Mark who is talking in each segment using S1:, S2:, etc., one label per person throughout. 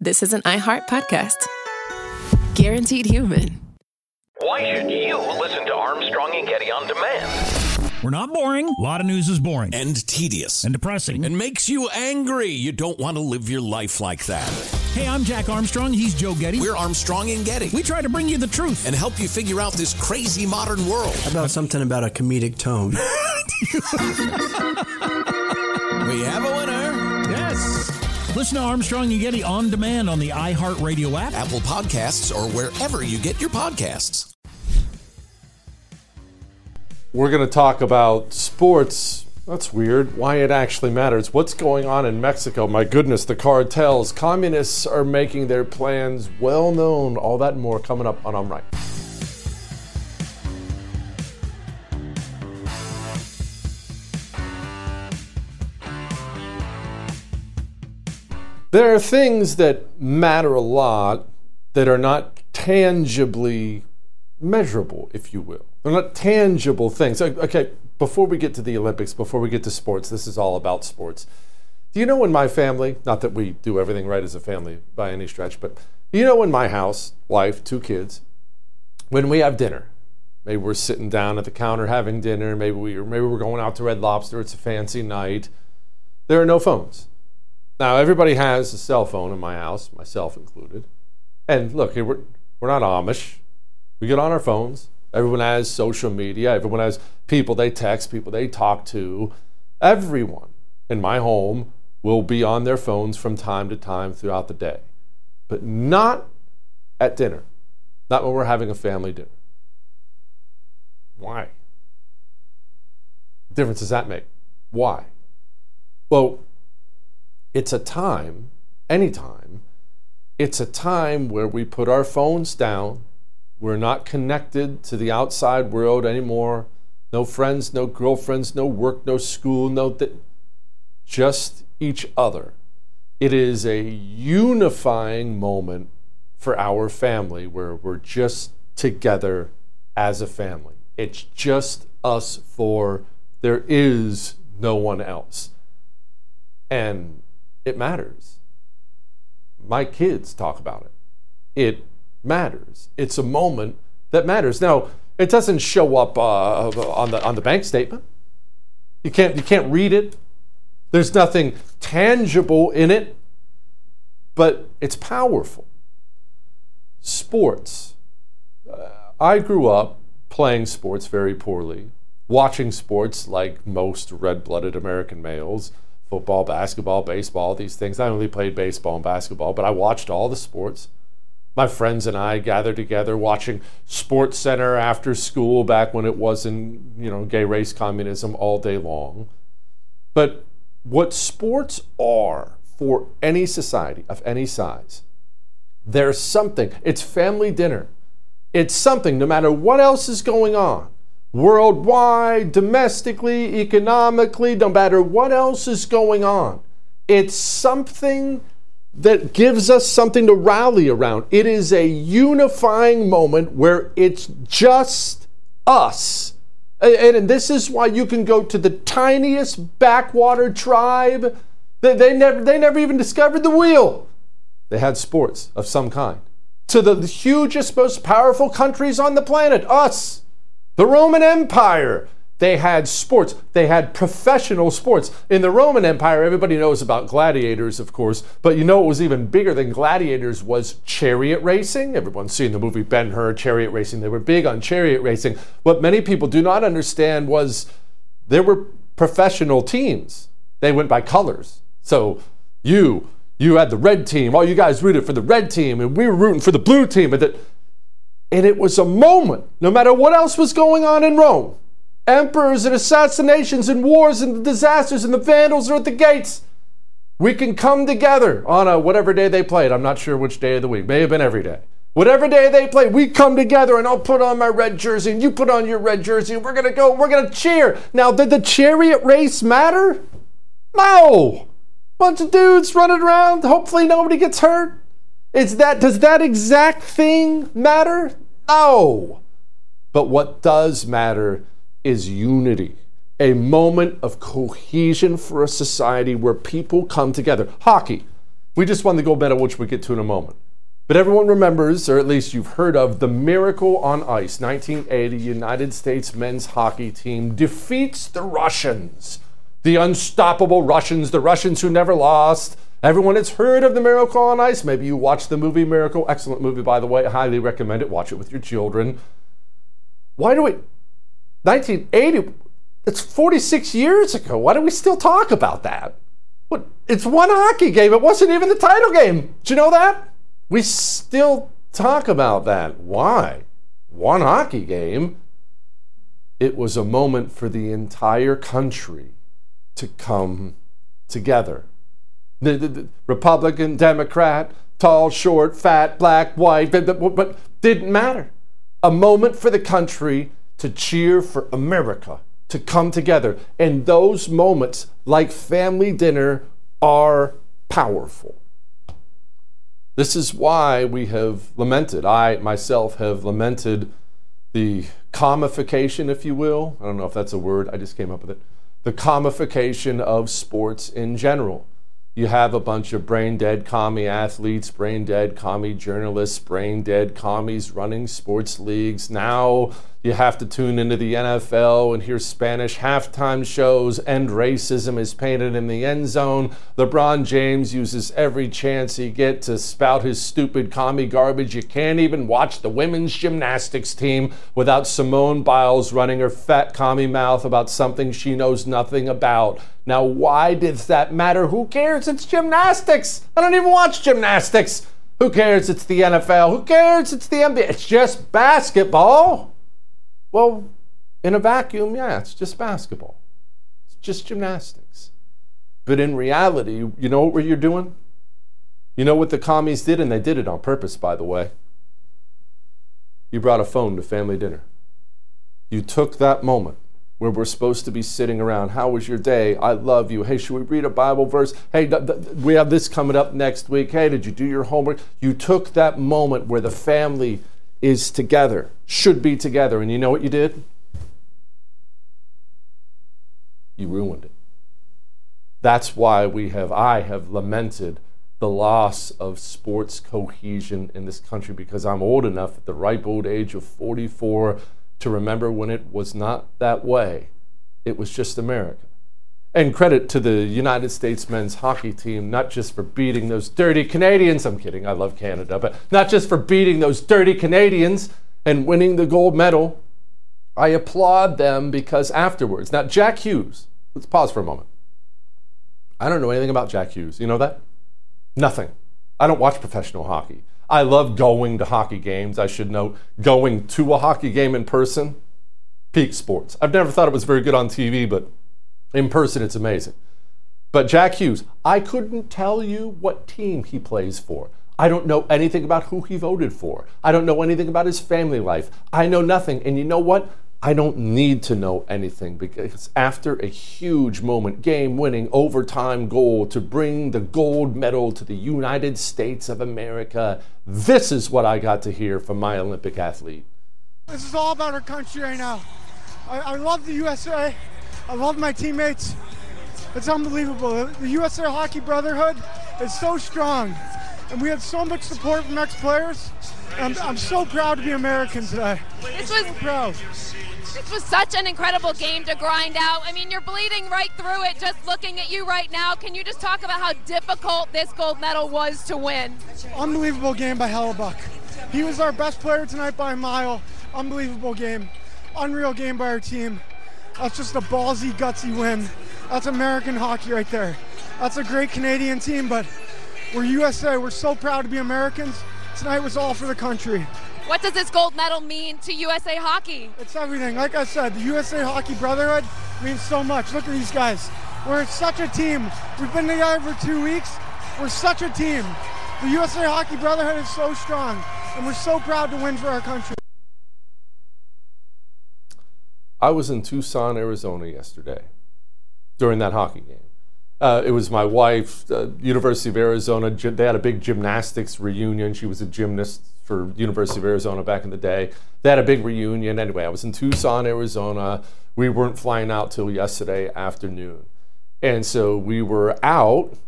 S1: this is an iHeart podcast. Guaranteed human.
S2: Why should you listen to Armstrong and Getty on demand?
S3: We're not boring. A lot of news is boring.
S4: And tedious.
S3: And depressing.
S4: And makes you angry. You don't want to live your life like that.
S3: Hey, I'm Jack Armstrong. He's Joe Getty.
S4: We're Armstrong and Getty.
S3: We try to bring you the truth.
S4: And help you figure out this crazy modern world.
S5: How about something about a comedic tone?
S4: We have a winner.
S3: Yes. Listen to Armstrong and Getty on demand on the iHeartRadio app,
S4: Apple Podcasts, or wherever you get your podcasts.
S6: We're going to talk about sports. That's weird. Why it actually matters. What's going on in Mexico? My goodness, the cartels. Communists are making their plans well known. All that and more coming up on I'm Right. There are things that matter a lot that are not tangibly measurable, if you will. They're not tangible things. Okay, before we get to the Olympics, before we get to sports, this is all about sports. Do you know in my family, not that we do everything right as a family by any stretch, but you know in my house, wife, 2 kids, when we have dinner, maybe we're sitting down at the counter having dinner, maybe we're going out to Red Lobster, it's a fancy night, there are no phones. Now, everybody has a cell phone in my house, myself included. And look, we're not Amish. We get on our phones. Everyone has social media. Everyone has people they text, people they talk to. Everyone in my home will be on their phones from time to time throughout the day. But not at dinner. Not when we're having a family dinner. Why? What difference does that make? Why? Well, it's a time, anytime, it's a time where we put our phones down. We're not connected to the outside world anymore. No friends, no girlfriends, no work, no school, just each other. It is a unifying moment for our family where we're just together as a family. It's just us four. There is no one else. And it matters. My kids talk about it. It matters. It's a moment that matters. Now, it doesn't show up on the bank statement. You can't read it. There's nothing tangible in it, but it's powerful. Sports. I grew up playing sports very poorly, watching sports like most red-blooded American males. Football, basketball, baseball, these things. I only played baseball and basketball, but I watched all the sports. My friends and I gathered together watching Sports Center after school back when it wasn't, gay race communism all day long. But what sports are for any society of any size, there's something. It's family dinner. It's something, no matter what else is going on. Worldwide, domestically, economically, no matter what else is going on. It's something that gives us something to rally around. It is a unifying moment where it's just us. And this is why you can go to the tiniest backwater tribe. They never even discovered the wheel. They had sports of some kind. To the hugest, most powerful countries on the planet, us. The Roman Empire, they had sports. They had professional sports. In the Roman Empire, everybody knows about gladiators, of course, but what was even bigger than gladiators was chariot racing. Everyone's seen the movie Ben-Hur, Chariot Racing. They were big on chariot racing. What many people do not understand was there were professional teams. They went by colors. So you had the red team. All you guys rooted for the red team, and we were rooting for the blue team. And it was a moment, no matter what else was going on in Rome. Emperors and assassinations and wars and disasters and the Vandals are at the gates. We can come together on whatever day they played. I'm not sure which day of the week. May have been every day. Whatever day they play, we come together and I'll put on my red jersey and you put on your red jersey and we're going to go, we're going to cheer. Now, did the chariot race matter? No. Bunch of dudes running around. Hopefully nobody gets hurt. Does that exact thing matter? No. But what does matter is unity. A moment of cohesion for a society where people come together. Hockey. We just won the gold medal, which we'll get to in a moment. But everyone remembers, or at least you've heard of, the Miracle on Ice. 1980, United States men's hockey team defeats the Russians. The unstoppable Russians, the Russians who never lost. Everyone has heard of the Miracle on Ice. Maybe you watched the movie Miracle. Excellent movie, by the way. I highly recommend it. Watch it with your children. Why do we... 1980, it's 46 years ago. Why do we still talk about that? What? It's one hockey game. It wasn't even the title game. Did you know that? We still talk about that. Why? One hockey game. It was a moment for the entire country to come together. The Republican, Democrat, tall, short, fat, black, white, but didn't matter. A moment for the country to cheer for America, to come together. And those moments, like family dinner, are powerful. This is why we have lamented, I myself have lamented the commification, if you will. I don't know if that's a word, I just came up with it. The commification of sports in general. You have a bunch of brain-dead commie athletes, brain-dead commie journalists, brain-dead commies running sports leagues. Now you have to tune into the NFL and hear Spanish halftime shows. End racism is painted in the end zone. LeBron James uses every chance he gets to spout his stupid commie garbage. You can't even watch the women's gymnastics team without Simone Biles running her fat commie mouth about something she knows nothing about. Now, why does that matter? Who cares? It's gymnastics. I don't even watch gymnastics. Who cares? It's the NFL. Who cares? It's the NBA. It's just basketball. Well, in a vacuum, yeah, it's just basketball. It's just gymnastics. But in reality, you know what you're doing? You know what the commies did? And they did it on purpose, by the way. You brought a phone to family dinner. You took that moment where we're supposed to be sitting around. How was your day? I love you. Hey, should we read a Bible verse? Hey, we have this coming up next week. Hey, did you do your homework? You took that moment where the family is together, should be together, and you know what you did? You ruined it. That's why I have lamented the loss of sports cohesion in this country, because I'm old enough at the ripe old age of 44 to remember when it was not that way. It was just America. And credit to the United States men's hockey team, not just for beating those dirty Canadians. I'm kidding, I love Canada, but not just for beating those dirty Canadians and winning the gold medal. I applaud them because afterwards, now Jack Hughes, let's pause for a moment. I don't know anything about Jack Hughes. You know that? Nothing. I don't watch professional hockey. I love going to hockey games. I should note, going to a hockey game in person, peak sports. I've never thought it was very good on TV, but in person it's amazing. But Jack Hughes, I couldn't tell you what team he plays for. I don't know anything about who he voted for. I don't know anything about his family life. I know nothing. And you know what? I don't need to know anything, because after a huge moment, game-winning overtime goal to bring the gold medal to the United States of America, this is what I got to hear from my Olympic athlete.
S7: This is all about our country right now. I love the USA. I love my teammates. It's unbelievable. The USA Hockey Brotherhood is so strong, and we have so much support from ex-players. I'm so proud to be American today. So proud.
S8: This was such an incredible game to grind out. I mean, you're bleeding right through it just looking at you right now. Can you just talk about how difficult this gold medal was to win?
S7: Unbelievable game by Hellebuyck. He was our best player tonight by a mile. Unbelievable game. Unreal game by our team. That's just a ballsy, gutsy win. That's American hockey right there. That's a great Canadian team, but we're USA. We're so proud to be Americans. Tonight was all for the country.
S8: What does this gold medal mean to USA Hockey?
S7: It's everything. Like I said, the USA Hockey Brotherhood means so much. Look at these guys. We're such a team. We've been together for 2 weeks. We're such a team. The USA Hockey Brotherhood is so strong, and we're so proud to win for our country.
S6: I was in Tucson, Arizona yesterday during that hockey game. It was my wife, University of Arizona. They had a big gymnastics reunion. She was a gymnast for University of Arizona back in the day. They had a big reunion. Anyway, I was in Tucson, Arizona. We weren't flying out till yesterday afternoon. And so we were out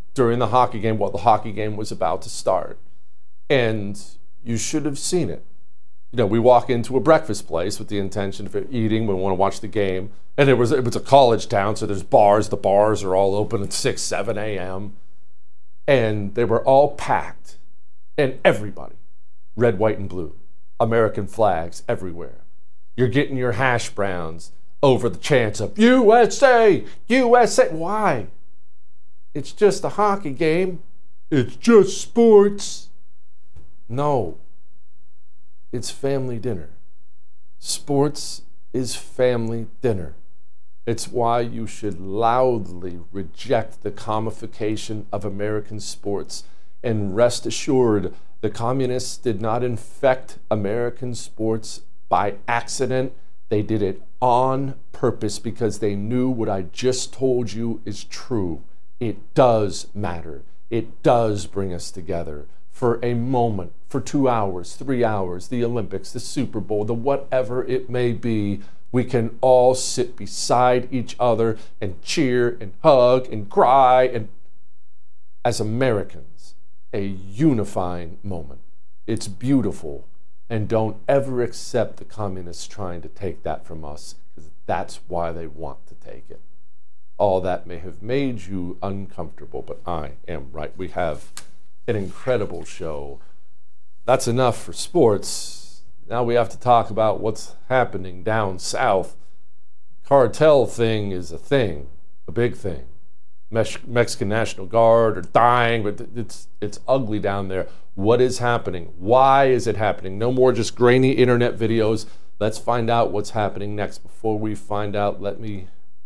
S6: during the hockey game while the hockey game was about to start. And you should have seen it. You know, we walk into a breakfast place with the intention of eating. We want to watch the game. And it was a college town, so there's bars. The bars are all open at 6, 7 a.m. And they were all packed. And everybody, red, white, and blue, American flags everywhere. You're getting your hash browns over the chants of USA, USA. Why? It's just a hockey game. It's just sports. No. It's family dinner. Sports is family dinner. It's why you should loudly reject the commodification of American sports. And rest assured, the communists did not infect American sports by accident. They did it on purpose because they knew what I just told you is true. It does matter. It does bring us together. For a moment, for 2 hours, 3 hours, the Olympics, the Super Bowl, the whatever it may be, we can all sit beside each other and cheer and hug and cry, and as Americans, a unifying moment. It's beautiful, and don't ever accept the communists trying to take that from us, because that's why they want to take it. All that may have made you uncomfortable, but I am right. We have an incredible show. That's enough for sports. Now we have to talk about what's happening down south. Cartel thing is a thing, a big thing. Mexican National Guard are dying, but it's ugly down there. What is happening? Why is it happening? No more just grainy internet videos. Let's find out what's happening next. Before we find out, let me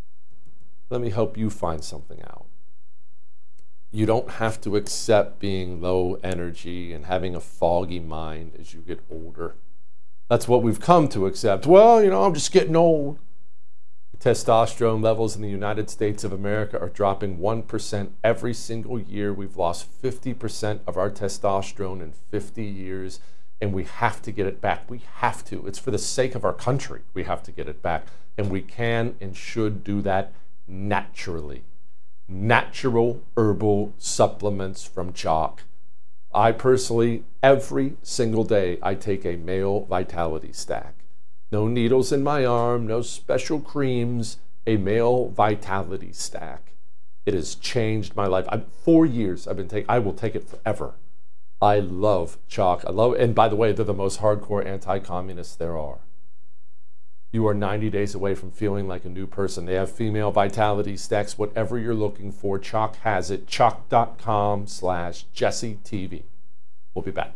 S6: help you find something out. You don't have to accept being low energy and having a foggy mind as you get older. That's what we've come to accept. Well, I'm just getting old. Testosterone levels in the United States of America are dropping 1% every single year. We've lost 50% of our testosterone in 50 years, and we have to get it back. We have to. It's for the sake of our country. We have to get it back, and we can and should do that naturally. Natural herbal supplements from Choq. I personally, every single day, I take a male vitality stack. No needles in my arm, no special creams, a male vitality stack. It has changed my life. 4 years I've been taking, I will take it forever. I love Choq. I love it. And by the way, they're the most hardcore anti-communists there are. You are 90 days away from feeling like a new person. They have female vitality stacks, whatever you're looking for. Choq has it. Choq.com/JesseTV. We'll be back.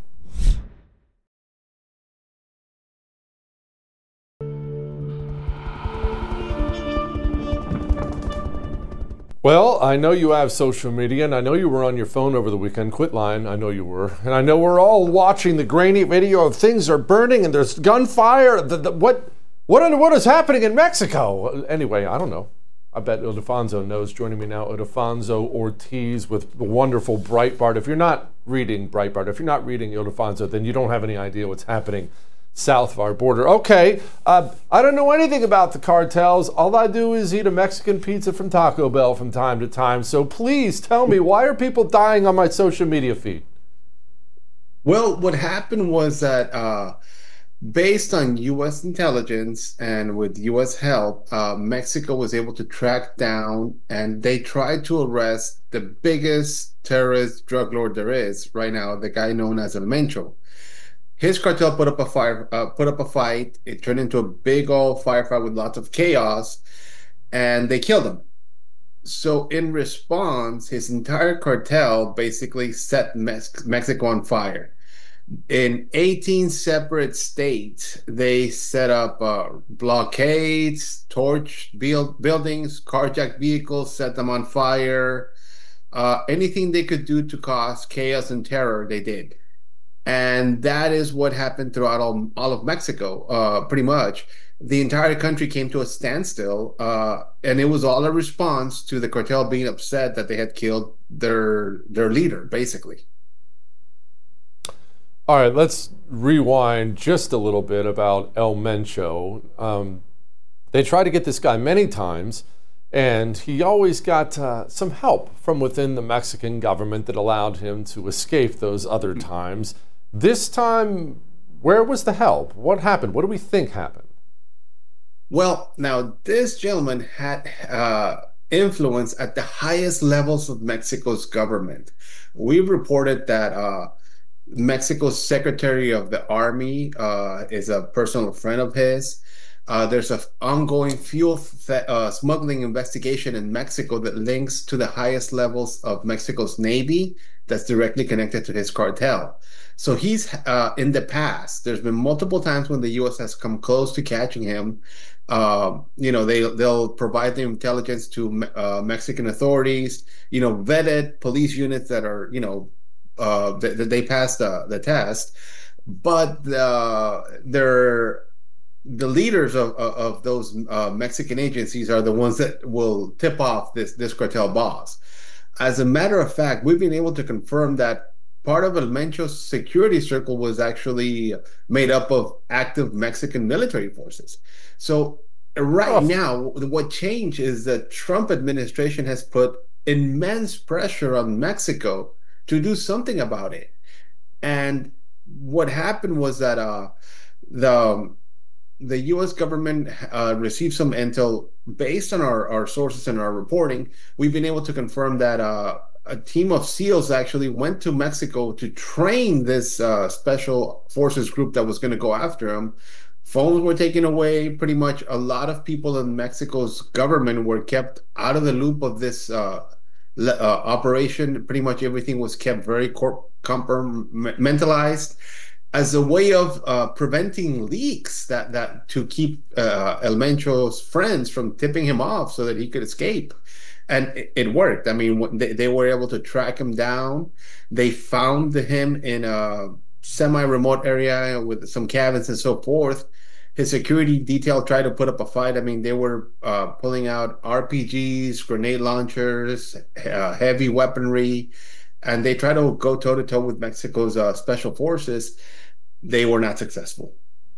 S6: Well, I know you have social media, and I know you were on your phone over the weekend. Quit lying. I know you were. And I know we're all watching the grainy video of things are burning and there's gunfire. What is happening in Mexico? Anyway, I don't know. I bet Ildefonso knows. Joining me now, Ildefonso Ortiz with the wonderful Breitbart. If you're not reading Breitbart, if you're not reading Ildefonso, then you don't have any idea what's happening south of our border. Okay, I don't know anything about the cartels. All I do is eat a Mexican pizza from Taco Bell from time to time. So please tell me, why are people dying on my social media feed?
S9: Well, what happened was that based on U.S. intelligence and with U.S. help, Mexico was able to track down, and they tried to arrest the biggest terrorist drug lord there is right now, the guy known as El Mencho. His cartel put up a fight. It turned into a big old firefight with lots of chaos, and they killed him. So in response, his entire cartel basically set Mexico on fire. In 18 separate states, they set up blockades, torched buildings, carjacked vehicles, set them on fire. Anything they could do to cause chaos and terror, they did. And that is what happened throughout all of Mexico, pretty much. The entire country came to a standstill, and it was all a response to the cartel being upset that they had killed their leader, basically.
S6: All right, let's rewind just a little bit about El Mencho. They tried to get this guy many times, And he always got some help from within the Mexican government that allowed him to escape those other times. This time, where was the help? What happened? What do we think happened?
S9: Well, now this gentleman had influence at the highest levels of Mexico's government. We've reported that Mexico's Secretary of the Army is a personal friend of his. There's an ongoing fuel smuggling investigation in Mexico that links to the highest levels of Mexico's Navy that's directly connected to his cartel. So he's in the past, there's been multiple times when the U.S. has come close to catching him. They'll provide the intelligence to Mexican authorities, vetted police units that are, that they pass the test. But the leaders of those Mexican agencies are the ones that will tip off this cartel boss. As a matter of fact, we've been able to confirm that part of El Mencho's security circle was actually made up of active Mexican military forces. So right now, what changed is the Trump administration has put immense pressure on Mexico to do something about it. And what happened was that the U.S. government received some intel based on our sources and our reporting. We've been able to confirm that a team of SEALs actually went to Mexico to train this special forces group that was going to go after him. Phones were taken away. Pretty much a lot of people in Mexico's government were kept out of the loop of this operation. Pretty much everything was kept very compartmentalized as a way of preventing leaks that to keep El Mencho's friends from tipping him off so that he could escape. And it worked. I mean, they were able to track him down. They found him in a semi-remote area with some cabins and so forth. His security detail tried to put up a fight. I mean, they were pulling out RPGs, grenade launchers, heavy weaponry, and they tried to go toe-to-toe with Mexico's special forces. They were not successful.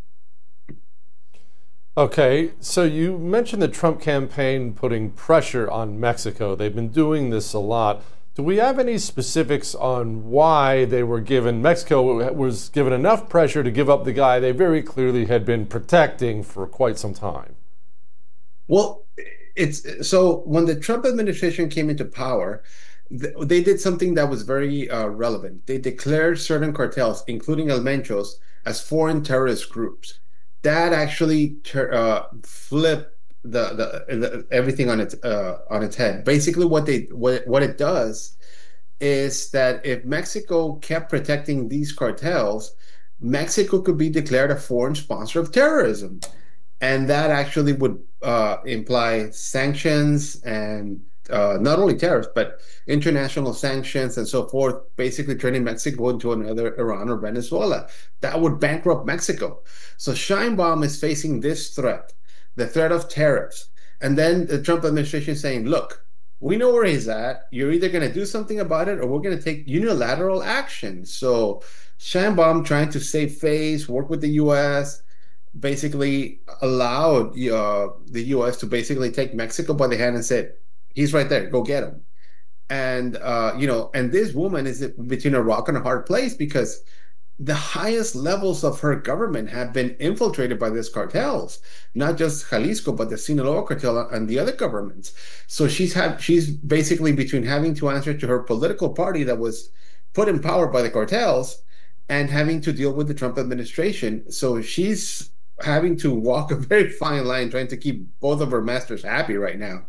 S6: Okay, so you mentioned the Trump campaign putting pressure on Mexico. They've been doing this a lot. Do we have any specifics on why Mexico was given enough pressure to give up the guy they very clearly had been protecting for quite some time?
S9: Well, so when the Trump administration came into power, they did something that was very relevant. They declared certain cartels, including El Mencho's, as foreign terrorist groups. That actually flipped the everything on its head. Basically, what it does is that if Mexico kept protecting these cartels, Mexico could be declared a foreign sponsor of terrorism, and that actually would imply sanctions and not only tariffs, but international sanctions and so forth, basically turning Mexico into another Iran or Venezuela. That would bankrupt Mexico. So Sheinbaum is facing this threat, the threat of tariffs. And then the Trump administration is saying, look, we know where he's at. You're either going to do something about it or we're going to take unilateral action. So Sheinbaum, trying to save face, work with the U.S., basically allowed the U.S. to basically take Mexico by the hand and said, he's right there. Go get him. And, and this woman is between a rock and a hard place because the highest levels of her government have been infiltrated by these cartels, not just Jalisco, but the Sinaloa cartel and the other governments. So she's basically between having to answer to her political party that was put in power by the cartels and having to deal with the Trump administration. So she's having to walk a very fine line trying to keep both of her masters happy right now.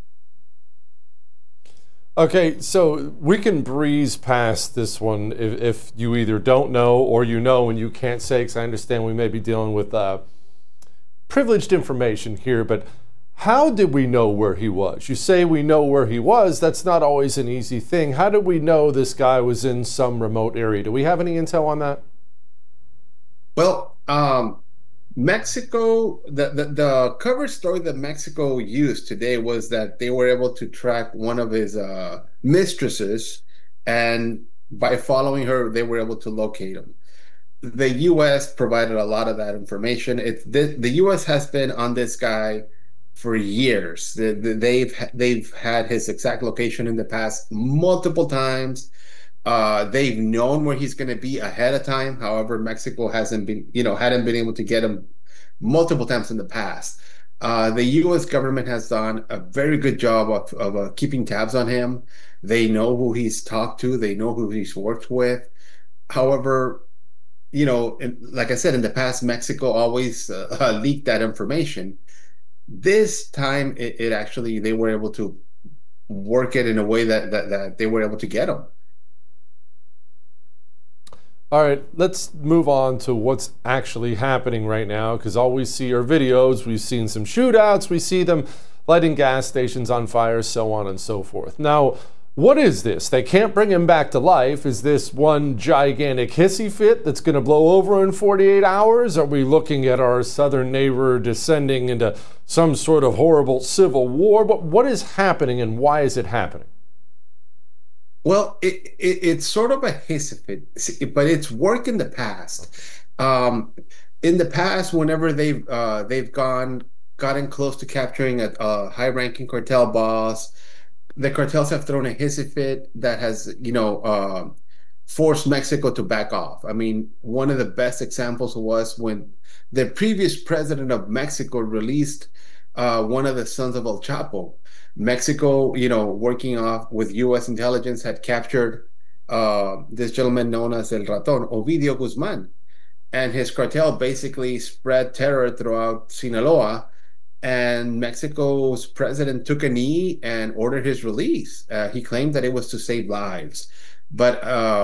S6: Okay, so we can breeze past this one if you either don't know or you know and you can't say, because I understand we may be dealing with privileged information here, but how did we know where he was? You say we know where he was. That's not always an easy thing. How did we know this guy was in some remote area? Do we have any intel on that?
S9: Well, Mexico, the cover story that Mexico used today was that they were able to track one of his mistresses, and by following her, they were able to locate him. The U.S. provided a lot of that information. The U.S. has been on this guy for years. They've had his exact location in the past multiple times. They've known where he's going to be ahead of time. However, Mexico hadn't been able to get him multiple times in the past. The U.S. government has done a very good job of keeping tabs on him. They know who he's talked to. They know who he's worked with. However, like I said, in the past, Mexico always leaked that information. This time, it actually, they were able to work it in a way that they were able to get him.
S6: All right, let's move on to what's actually happening right now, because all we see are videos. We've seen some shootouts. We see them lighting gas stations on fire, so on and so forth. Now, what is this? They can't bring him back to life. Is this one gigantic hissy fit that's going to blow over in 48 hours? Are we looking at our southern neighbor descending into some sort of horrible civil war? But what is happening, and why is it happening?
S9: Well, it's sort of a hissy fit, but it's worked in the past. In the past, whenever they've gotten close to capturing a high-ranking cartel boss, the cartels have thrown a hissy fit that has, forced Mexico to back off. I mean, one of the best examples was when the previous president of Mexico released one of the sons of El Chapo. Mexico, working off with U.S. intelligence, had captured this gentleman known as El Raton, Ovidio Guzman. And his cartel basically spread terror throughout Sinaloa. And Mexico's president took a knee and ordered his release. He claimed that it was to save lives. But,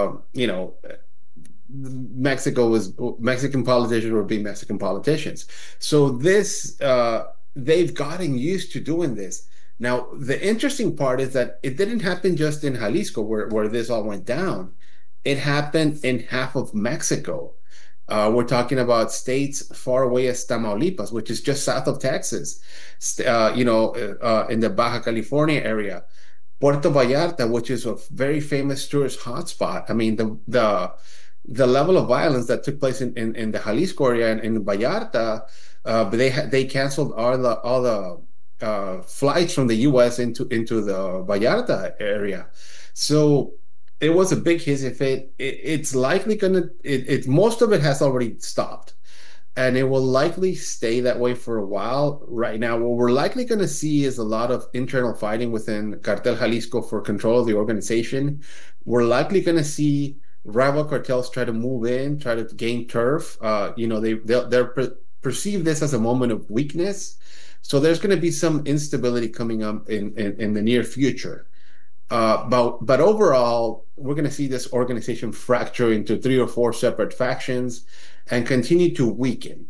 S9: Mexican politicians were being Mexican politicians. So they've gotten used to doing this. Now, the interesting part is that it didn't happen just in Jalisco where this all went down. It happened in half of Mexico. We're talking about states far away as Tamaulipas, which is just south of Texas, in the Baja California area. Puerto Vallarta, which is a very famous tourist hotspot. I mean, the level of violence that took place in the Jalisco area and in Vallarta, they canceled all the flights from the U.S. into the Vallarta area. So it was a big hissy fit. It's likely most of it has already stopped, and it will likely stay that way for a while. Right now, what we're likely going to see is a lot of internal fighting within Cartel Jalisco for control of the organization. We're likely going to see rival cartels try to move in, try to gain turf. They'll perceive this as a moment of weakness. So there's going to be some instability coming up in the near future. But overall, we're going to see this organization fracture into 3 or 4 separate factions and continue to weaken.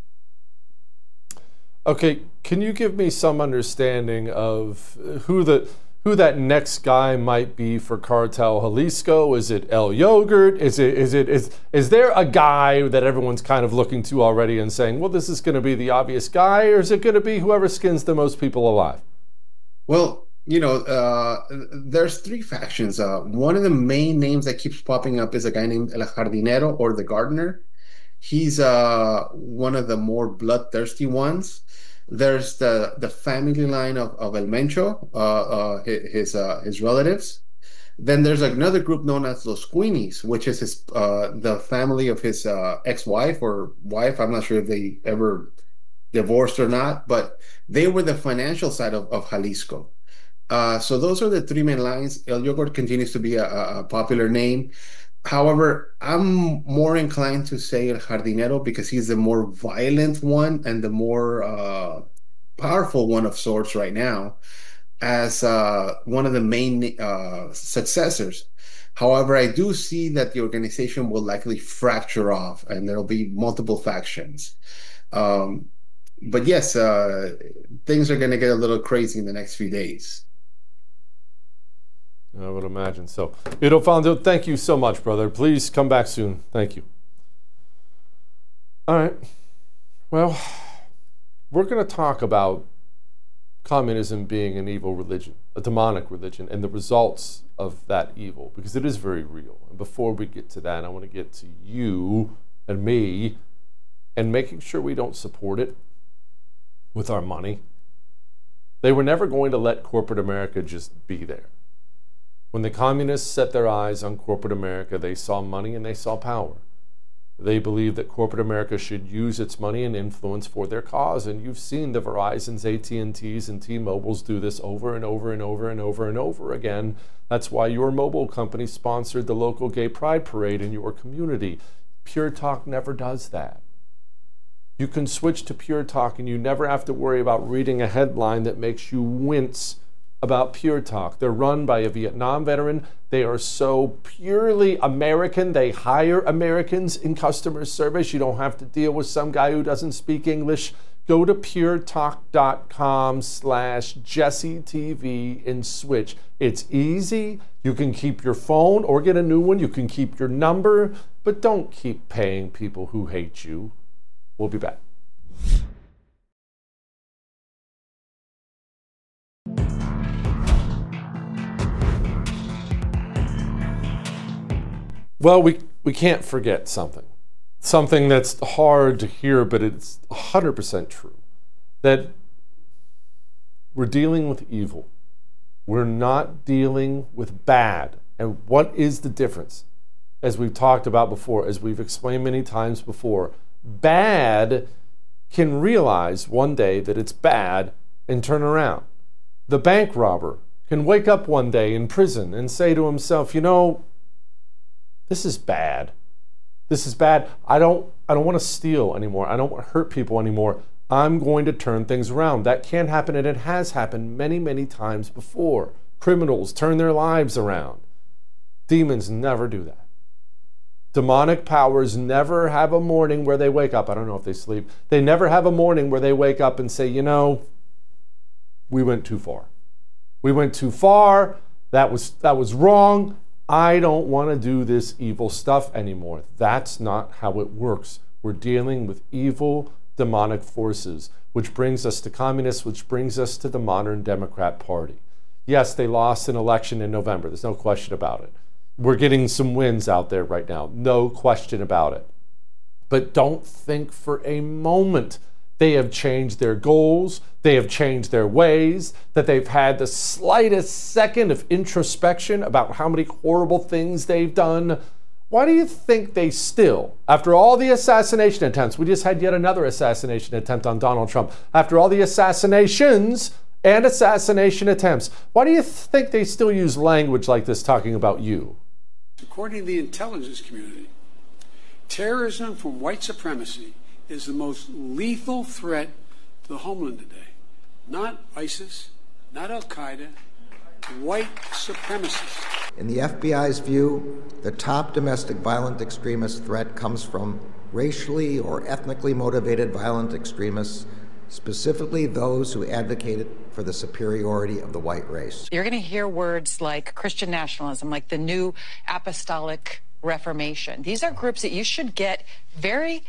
S6: Okay, can you give me some understanding of who that next guy might be for Cartel Jalisco? Is it El Yogurt? Is there a guy that everyone's kind of looking to already and saying, well, this is going to be the obvious guy, or is it going to be whoever skins the most people alive?
S9: Well, there's 3 factions. One of the main names that keeps popping up is a guy named El Jardinero, or the Gardener. He's one of the more bloodthirsty ones. There's the family line of El Mencho, his relatives. Then there's another group known as Los Queenies, which is the family of his ex-wife or wife. I'm not sure if they ever divorced or not, but they were the financial side of Jalisco. So those are the 3 main lines. El Yogurt continues to be a popular name. However, I'm more inclined to say El Jardinero because he's the more violent one and the more powerful one of sorts right now as one of the main successors. However, I do see that the organization will likely fracture off and there'll be multiple factions. But yes, things are going to get a little crazy in the next few days.
S6: I would imagine so. Ildefonso, thank you so much, brother. Please come back soon. Thank you. All right. Well, we're going to talk about communism being an evil religion, a demonic religion, and the results of that evil, because it is very real. And before we get to that, I want to get to you and me and making sure we don't support it with our money, They were never going to let corporate America just be there. When the communists set their eyes on corporate America, they saw money and they saw power. They believed that corporate America should use its money and influence for their cause. And you've seen the Verizons, AT&Ts, and T-Mobiles do this over and over and over and over and over again. That's why your mobile company sponsored the local gay pride parade in your community. Pure Talk never does that. You can switch to Pure Talk and you never have to worry about reading a headline that makes you wince about Pure Talk. They're run by a Vietnam veteran. They are so purely American. They hire Americans in customer service. You don't have to deal with some guy who doesn't speak English. Go to puretalk.com/JesseTV and switch. It's easy. You can keep your phone or get a new one. You can keep your number, but don't keep paying people who hate you. We'll be back. Well, we can't forget something that's hard to hear, but it's 100% true, that we're dealing with evil. We're not dealing with bad. And what is the difference? As we've talked about before, as we've explained many times before, bad can realize one day that it's bad and turn around. The bank robber can wake up one day in prison and say to himself, you know, this is bad. This is bad. I don't want to steal anymore. I don't want to hurt people anymore. I'm going to turn things around. That can happen, and it has happened many, many times before. Criminals turn their lives around. Demons never do that. Demonic powers never have a morning where they wake up. I don't know if they sleep. They never have a morning where they wake up and say, you know, we went too far. We went too far. That was wrong. I don't want to do this evil stuff anymore. That's not how it works. We're dealing with evil, demonic forces, which brings us to communists, which brings us to the modern Democrat Party. Yes, they lost an election in November. There's no question about it. We're getting some wins out there right now. No question about it. But don't think for a moment they have changed their goals, they have changed their ways, that they've had the slightest second of introspection about how many horrible things they've done. Why do you think they still, after all the assassination attempts, we just had yet another assassination attempt on Donald Trump, after all the assassinations and assassination attempts, why do you think they still use language like this talking about you?
S10: According to the intelligence community, terrorism from white supremacy is the most lethal threat to the homeland today. Not ISIS, not Al-Qaeda, white supremacists.
S11: In the FBI's view, the top domestic violent extremist threat comes from racially or ethnically motivated violent extremists, specifically those who advocated for the superiority of the white race.
S12: You're going to hear words like Christian nationalism, like the New Apostolic Reformation. These are groups that you should get very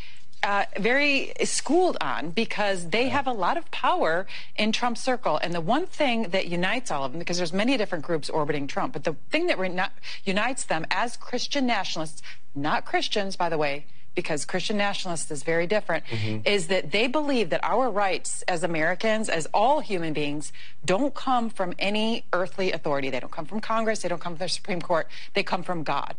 S12: schooled on, because they have a lot of power in Trump's circle. And the one thing that unites all of them, because there's many different groups orbiting Trump, but the thing that unites them as Christian nationalists, not Christians, by the way, because Christian nationalists is very different, is that they believe that our rights as Americans, as all human beings, don't come from any earthly authority. They don't come from Congress. They don't come from the Supreme Court. They come from God.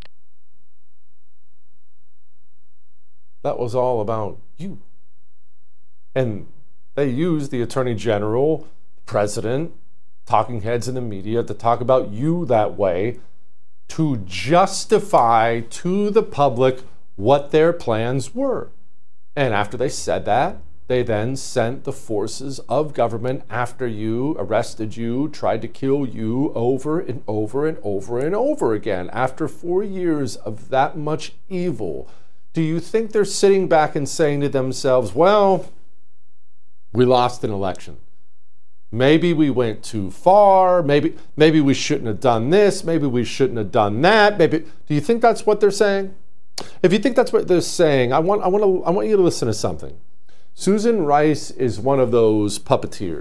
S6: That was all about you. And they used the Attorney General, the President, talking heads in the media to talk about you that way to justify to the public what their plans were. And after they said that, they then sent the forces of government after you, arrested you, tried to kill you over and over and over and over again. After 4 years of that much evil, do you think they're sitting back and saying to themselves, well, we lost an election. Maybe we went too far. Maybe we shouldn't have done this. Maybe we shouldn't have done that. Do you think that's what they're saying? If you think that's what they're saying, I want you to listen to something. Susan Rice is one of those puppeteers.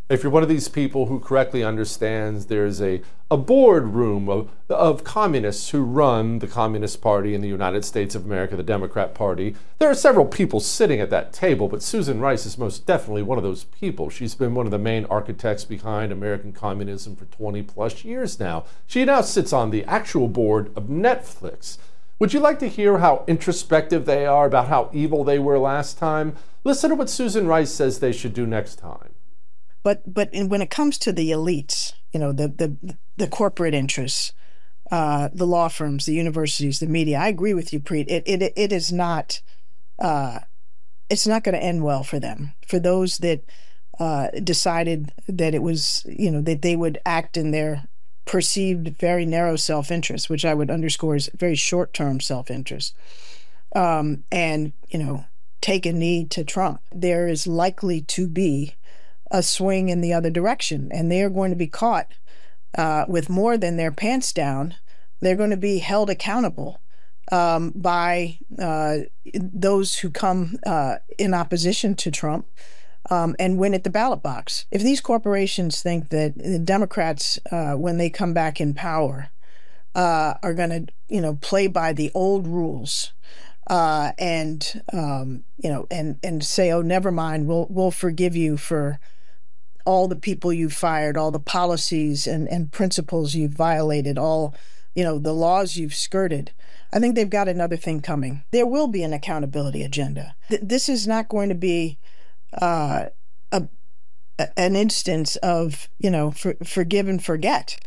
S6: If you're one of these people who correctly understands there's a boardroom of communists who run the Communist Party in the United States of America, the Democrat Party, there are several people sitting at that table, but Susan Rice is most definitely one of those people. She's been one of the main architects behind American communism for 20 plus years now. She now sits on the actual board of Netflix. Would you like to hear how introspective they are about how evil they were last time? Listen to what Susan Rice says they should do next time.
S13: But when it comes to the elites, the corporate interests, the law firms, the universities, the media, I agree with you, Preet. It is not. It's not going to end well for them. For those that decided that it was, that they would act in their perceived very narrow self-interest, which I would underscore is very short-term self-interest, and take a knee to Trump. There is likely to be a swing in the other direction, and they are going to be caught with more than their pants down. They're going to be held accountable by those who come in opposition to Trump and win at the ballot box. If these corporations think that the Democrats, when they come back in power, are going to, play by the old rules, and say, "Oh, never mind, we'll forgive you for all the people you've fired, all the policies and principles you've violated, all, the laws you've skirted." I think they've got another thing coming. There will be an accountability agenda. This is not going to be an instance of, forgive and forget.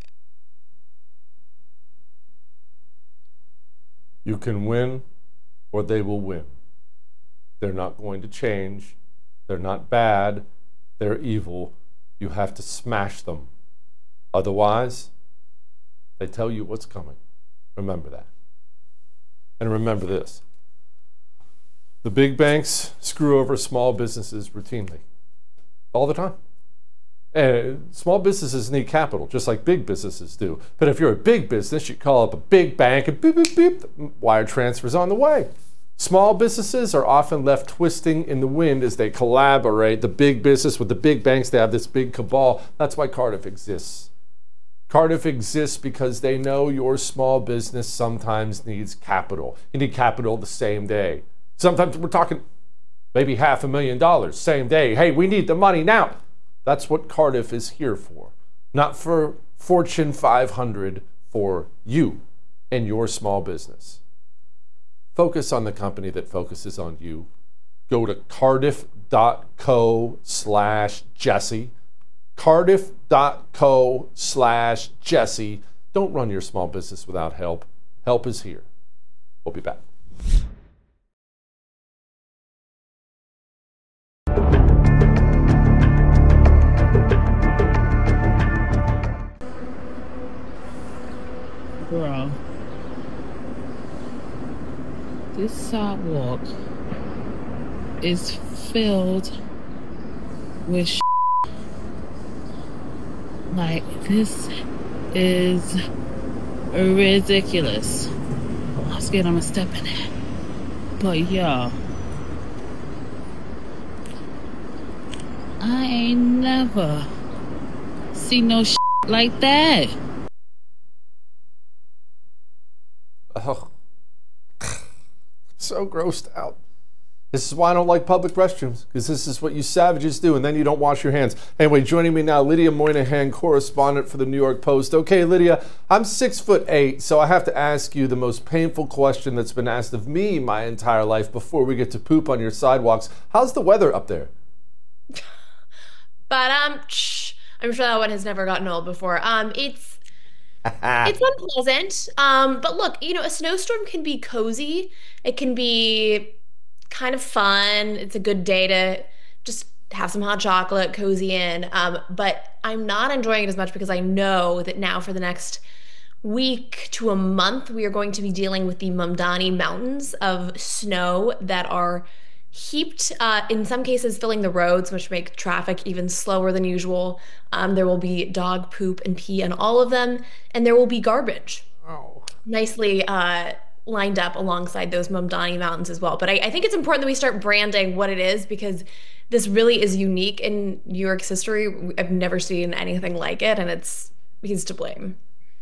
S6: You can win or they will win. They're not going to change. They're not bad. They're evil. You have to smash them. Otherwise, they tell you what's coming. Remember that. And remember this. The big banks screw over small businesses routinely. All the time. And small businesses need capital, just like big businesses do. But if you're a big business, you call up a big bank and beep, beep, beep, wire transfer's on the way. Small businesses are often left twisting in the wind as they collaborate. The big business with the big banks, they have this big cabal. That's why Cardiff exists. Cardiff exists because they know your small business sometimes needs capital. You need capital the same day. Sometimes we're talking maybe $500,000, same day. Hey, we need the money now. That's what Cardiff is here for. Not for Fortune 500, for you and your small business. Focus on the company that focuses on you. Go to cardiff.co/Jesse. Cardiff.co/Jesse. Don't run your small business without help. Help is here. We'll be back.
S14: Bro, this sidewalk is filled with like, this is ridiculous. I'm scared I'm gonna step in it. But yo, I ain't never seen no like that.
S6: Oh, so grossed out. This is why I don't like public restrooms, because this is what you savages do, and then you don't wash your hands. Anyway, joining me now, Lydia Moynihan, correspondent for the New York Post. Okay, Lydia, I'm 6'8", so I have to ask you the most painful question that's been asked of me my entire life before we get to poop on your sidewalks. How's the weather up there?
S15: But I'm sure that one has never gotten old before. It's unpleasant. But look, a snowstorm can be cozy. It can be kind of fun. It's a good day to just have some hot chocolate, cozy in. But I'm not enjoying it as much because I know that now for the next week to a month, we are going to be dealing with the Mamdani Mountains of snow that are heaped, in some cases filling the roads, which make traffic even slower than usual. There will be dog poop and pee on all of them, and there will be garbage.
S6: Oh.
S15: Nicely lined up alongside those Mamdani Mountains as well. But I think it's important that we start branding what it is, because this really is unique in New York's history. I've never seen anything like it, and he's to blame.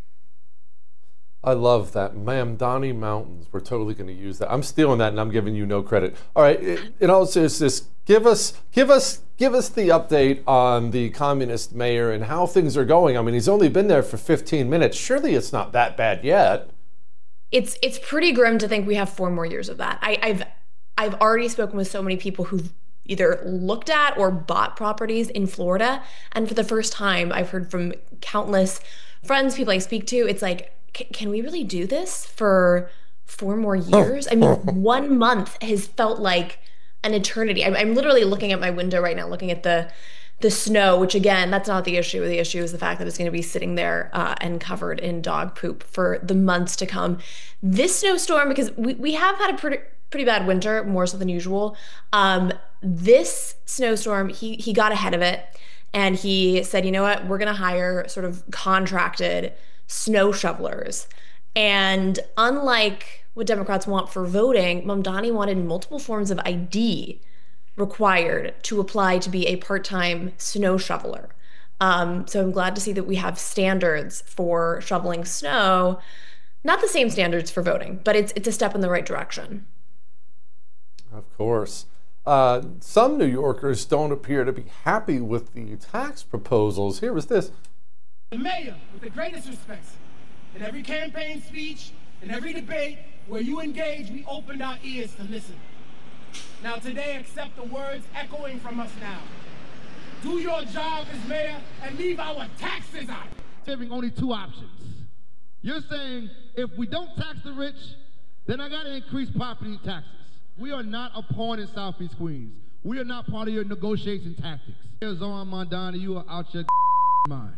S6: I love that. Mamdani Mountains. We're totally going to use that. I'm stealing that, and I'm giving you no credit. All right. In all seriousness, give us the update on the communist mayor and how things are going. I mean, he's only been there for 15 minutes. Surely it's not that bad yet.
S15: It's pretty grim to think we have 4 more years of that. I've already spoken with so many people who've either looked at or bought properties in Florida, and for the first time, I've heard from countless friends, people I speak to. It's like, can we really do this for 4 more years? I mean, 1 month has felt like an eternity. I'm literally looking at my window right now, looking at the snow, which again, that's not the issue. The issue is the fact that it's going to be sitting there and covered in dog poop for the months to come. This snowstorm, because we have had a pretty bad winter, more so than usual. This snowstorm, he got ahead of it, and he said, you know what, we're going to hire sort of contracted snow shovelers. And unlike what Democrats want for voting, Mamdani wanted multiple forms of ID required to apply to be a part-time snow shoveler. So I'm glad to see that we have standards for shoveling snow. Not the same standards for voting, but it's a step in the right direction.
S6: Of course. Some New Yorkers don't appear to be happy with the tax proposals. Here is this.
S16: The mayor, with the greatest respects, in every campaign speech, in every debate where you engage, we opened our ears to listen. Now today, accept the words echoing from us now. Do your job as mayor and leave our taxes out.
S17: Having only 2 options. You're saying if we don't tax the rich, then I got to increase property taxes. We are not a pawn in Southeast Queens. We are not part of your negotiation tactics. Zoran Mamdani, you are out your mind.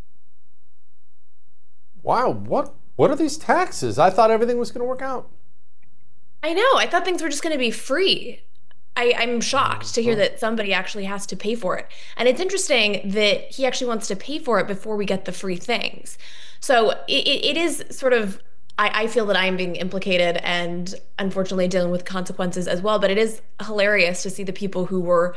S6: Wow, what are these taxes? I thought everything was going to work out.
S15: I know. I thought things were just going to be free. I'm shocked to hear that somebody actually has to pay for it. And it's interesting that he actually wants to pay for it before we get the free things. So it is sort of, I feel that I'm being implicated and unfortunately dealing with consequences as well. But it is hilarious to see the people who were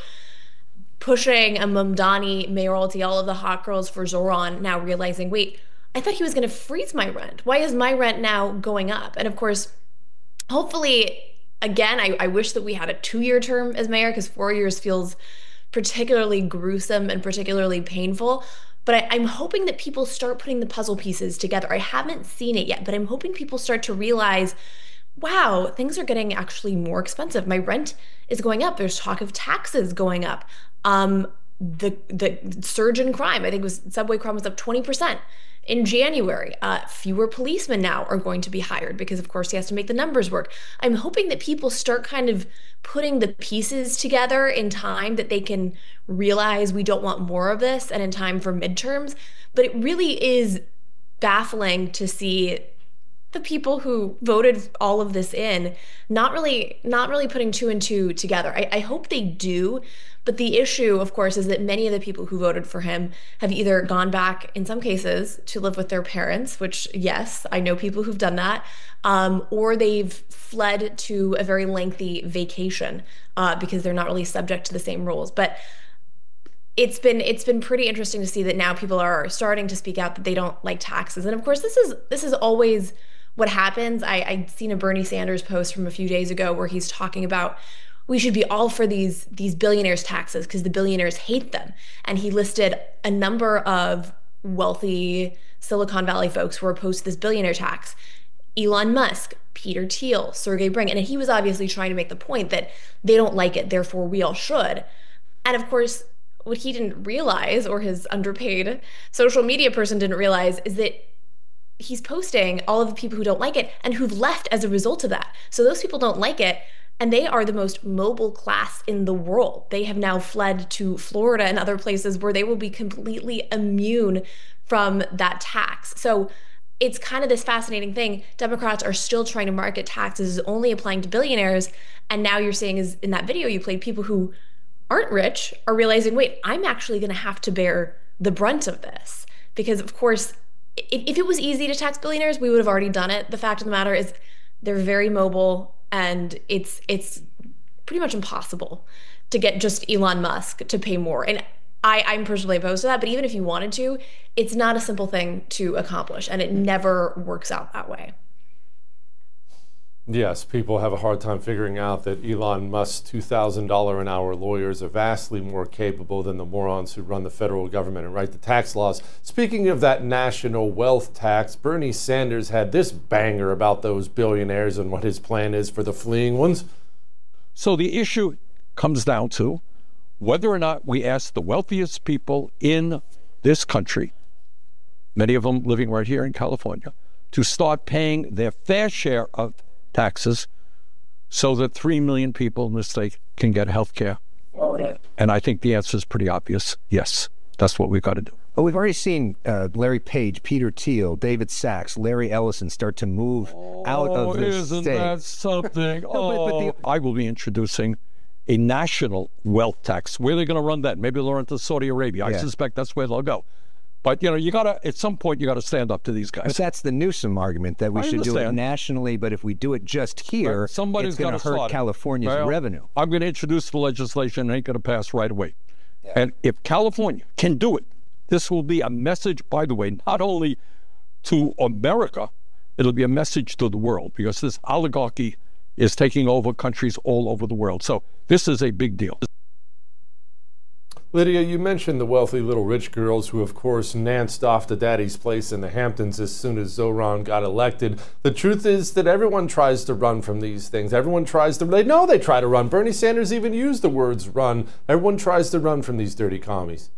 S15: pushing a Mamdani mayoralty, all of the hot girls for Zoran, now realizing, wait, I thought he was going to freeze my rent. Why is my rent now going up? And of course, hopefully, again, I wish that we had a 2-year term as mayor, because 4 years feels particularly gruesome and particularly painful. But I'm hoping that people start putting the puzzle pieces together. I haven't seen it yet, but I'm hoping people start to realize, wow, things are getting actually more expensive. My rent is going up. There's talk of taxes going up. The surge in crime, I think subway crime was up 20%. In January, fewer policemen now are going to be hired because, of course, he has to make the numbers work. I'm hoping that people start kind of putting the pieces together in time that they can realize we don't want more of this and in time for midterms. But it really is baffling to see the people who voted all of this in not really putting 2 and 2 together. I hope they do. But the issue, of course, is that many of the people who voted for him have either gone back, in some cases, to live with their parents, which, yes, I know people who've done that, or they've fled to a very lengthy vacation because they're not really subject to the same rules. But it's been pretty interesting to see that now people are starting to speak out that they don't like taxes. And of course, this is always what happens. I'd seen a Bernie Sanders post from a few days ago where he's talking about we should be all for these billionaires' taxes because the billionaires hate them. And he listed a number of wealthy Silicon Valley folks who are opposed to this billionaire tax. Elon Musk, Peter Thiel, Sergey Brin. And he was obviously trying to make the point that they don't like it, therefore we all should. And of course, what he didn't realize, or his underpaid social media person didn't realize, is that he's posting all of the people who don't like it and who've left as a result of that. So those people don't like it, and they are the most mobile class in the world. They have now fled to Florida and other places where they will be completely immune from that tax. So it's kind of this fascinating thing. Democrats are still trying to market taxes as only applying to billionaires. And now you're seeing, is in that video you played, people who aren't rich are realizing, wait, I'm actually going to have to bear the brunt of this. Because, of course, if it was easy to tax billionaires, we would have already done it. The fact of the matter is They're very mobile, and it's pretty much impossible to get just Elon Musk to pay more. And I'm personally opposed to that, but even if you wanted to, it's not a simple thing to accomplish, and it never works out that way.
S6: Yes, people have a hard time figuring out that Elon Musk's $2,000 an hour lawyers are vastly more capable than the morons who run the federal government and write the tax laws. Speaking of that national wealth tax, Bernie Sanders had this banger about those billionaires and what his plan is for the fleeing ones.
S18: So the issue comes down to whether or not we ask the wealthiest people in this country, many of them living right here in California, to start paying their fair share of taxes so that 3 million people in the state can get health care. And I think the answer is pretty obvious. Yes, that's what we've got to do.
S19: Well, we've already seen Larry Page, Peter Thiel, David Sachs, Larry Ellison start to move out of the
S18: isn't
S19: state.
S18: That something?
S19: No,
S18: I will be introducing a national wealth tax. Where are they going to run that? Maybe they'll run to Saudi Arabia. I suspect that's where they'll go. But, you got to, at some point, you got to stand up to these guys.
S19: But that's the Newsom argument, that we should do it nationally, but if we do it just here,
S18: somebody's
S19: it's going to hurt California's revenue.
S18: I'm going to introduce the legislation. It ain't going to pass right away. Yeah. And if California can do it, this will be a message, by the way, not only to America, it'll be a message to the world, because this oligarchy is taking over countries all over the world. So this is a big deal.
S6: Lydia, you mentioned the wealthy little rich girls who, of course, nanced off to daddy's place in the Hamptons as soon as Zoran got elected. The truth is that everyone tries to run from these things. Everyone tries to, they know they try to run. Bernie Sanders even used the words run. Everyone tries to run from these dirty commies.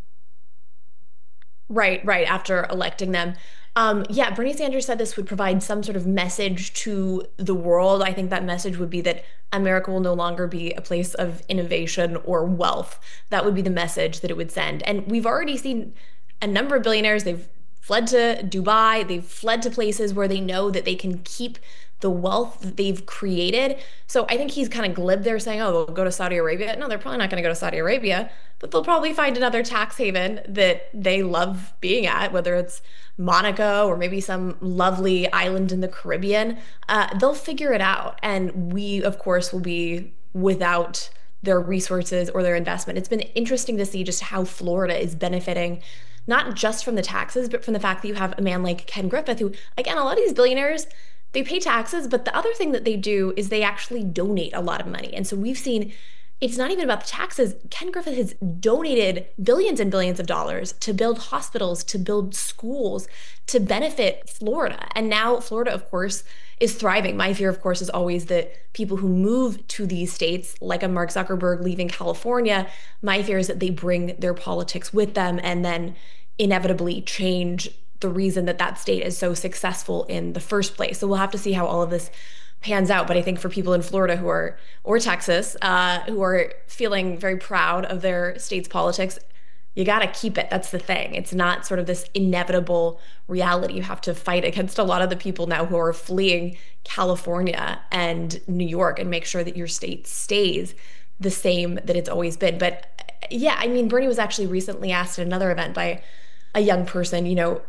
S15: Right, after electing them. Bernie Sanders said this would provide some sort of message to the world. I think that message would be that America will no longer be a place of innovation or wealth. That would be the message that it would send. And we've already seen a number of billionaires, they've fled to Dubai, they've fled to places where they know that they can keep the wealth that they've created. So I think he's kind of glib there saying, they'll go to Saudi Arabia. No, they're probably not going to go to Saudi Arabia, but they'll probably find another tax haven that they love being at, whether it's Monaco or maybe some lovely island in the Caribbean. They'll figure it out. And we, of course, will be without their resources or their investment. It's been interesting to see just how Florida is benefiting, not just from the taxes, but from the fact that you have a man like Ken Griffith, who, again, a lot of these billionaires, they pay taxes, but the other thing that they do is they actually donate a lot of money. And so we've seen it's not even about the taxes. Ken Griffith has donated billions and billions of dollars to build hospitals, to build schools, to benefit Florida. And now Florida, of course, is thriving. My fear, of course, is always that people who move to these states, like a Mark Zuckerberg leaving California, my fear is that they bring their politics with them and then inevitably change the reason that that state is so successful in the first place. So we'll have to see how all of this pans out. But I think for people in Florida or Texas, who are feeling very proud of their state's politics, you got to keep it. That's the thing. It's not sort of this inevitable reality. You have to fight against a lot of the people now who are fleeing California and New York and make sure that your state stays the same that it's always been. But yeah, I mean, Bernie was actually recently asked at another event by a young person,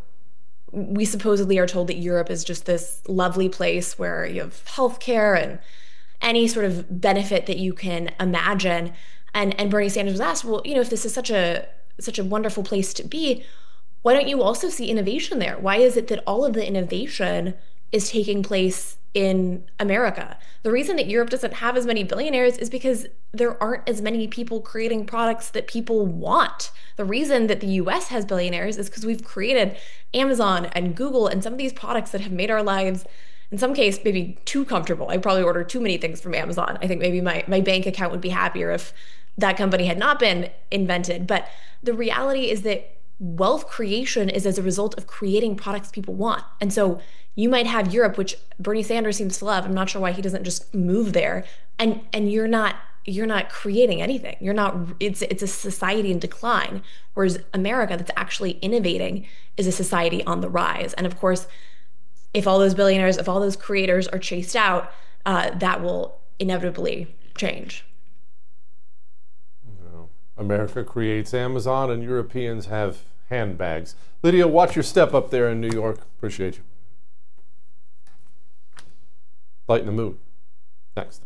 S15: we supposedly are told that Europe is just this lovely place where you have healthcare and any sort of benefit that you can imagine. And Bernie Sanders was asked, well, if this is such a wonderful place to be, why don't you also see innovation there? Why is it that all of the innovation is taking place in America? The reason that Europe doesn't have as many billionaires is because there aren't as many people creating products that people want. The reason that the US has billionaires is because we've created Amazon and Google and some of these products that have made our lives, in some case, maybe too comfortable. I probably order too many things from Amazon. I think maybe my bank account would be happier if that company had not been invented. But the reality is that wealth creation is as a result of creating products people want. And so you might have Europe, which Bernie Sanders seems to love. I'm not sure why he doesn't just move there. And you're not creating anything. It's a society in decline. Whereas America, that's actually innovating, is a society on the rise. And of course, if all those billionaires, if all those creators are chased out, that will inevitably change.
S6: America creates Amazon and Europeans have handbags. Lydia, watch your step up there in New York. Appreciate you. Lighten the mood. Next.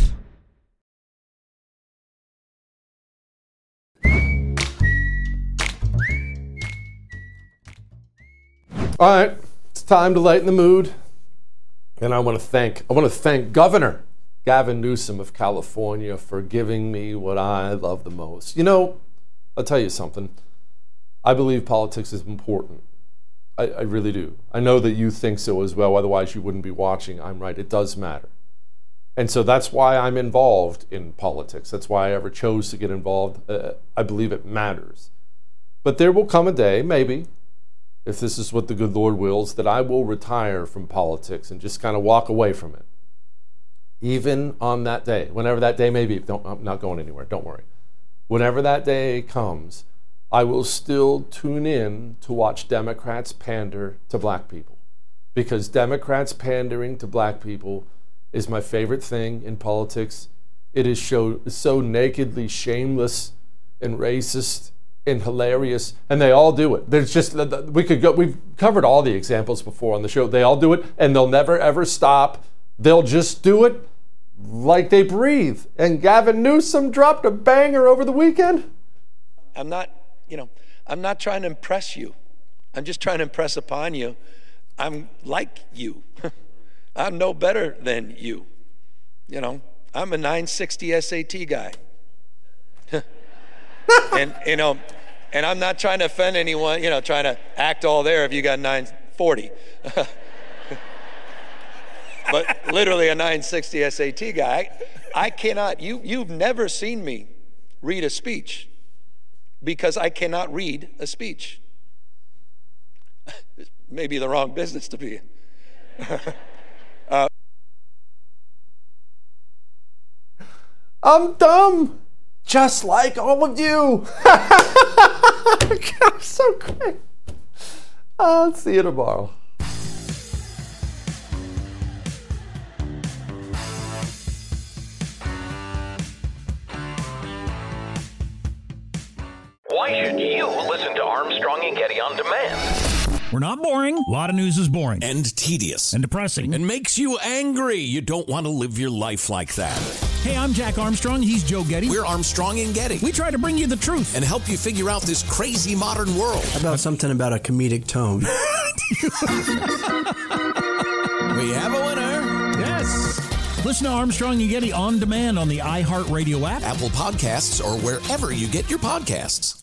S6: All right, it's time to lighten the mood. And I want to thank Governor Gavin Newsom of California for giving me what I love the most. You know, I'll tell you something. I believe politics is important. I really do. I know that you think so as well, otherwise you wouldn't be watching. I'm right, it does matter. And so that's why I'm involved in politics. That's why I ever chose to get involved. I believe it matters. But there will come a day, maybe, if this is what the good Lord wills, that I will retire from politics and just kind of walk away from it. Even on that day, whenever that day may be. I'm not going anywhere, don't worry. Whenever that day comes, I will still tune in to watch Democrats pander to black people. Because Democrats pandering to black people is my favorite thing in politics. It is so nakedly shameless and racist and hilarious, and they all do it. There's just, we've covered all the examples before on the show. They all do it, and they'll never ever stop. They'll just do it like they breathe. And Gavin Newsom dropped a banger over the weekend.
S20: I'm not trying to impress you. I'm just trying to impress upon you. I'm like you. I'm no better than you. I'm a 960 SAT guy. And I'm not trying to offend anyone, trying to act all there if you got 940. But literally a 960 SAT guy. I cannot, you've never seen me read a speech because I cannot read a speech. Maybe the wrong business to be in.
S6: I'm dumb, just like all of you. I'm so great. I'll see you tomorrow.
S2: Why should you listen to Armstrong and Getty on demand?
S3: We're not boring. A lot of news is boring.
S4: And tedious.
S3: And depressing.
S4: And makes you angry. You don't want to live your life like that.
S3: Hey, I'm Jack Armstrong. He's Joe Getty.
S4: We're Armstrong and Getty.
S3: We try to bring you the truth.
S4: And help you figure out this crazy modern world.
S5: How about something about a comedic tone?
S4: We have a winner.
S3: Yes. Listen to Armstrong and Getty on demand on the iHeartRadio app,
S4: Apple Podcasts, or wherever you get your podcasts.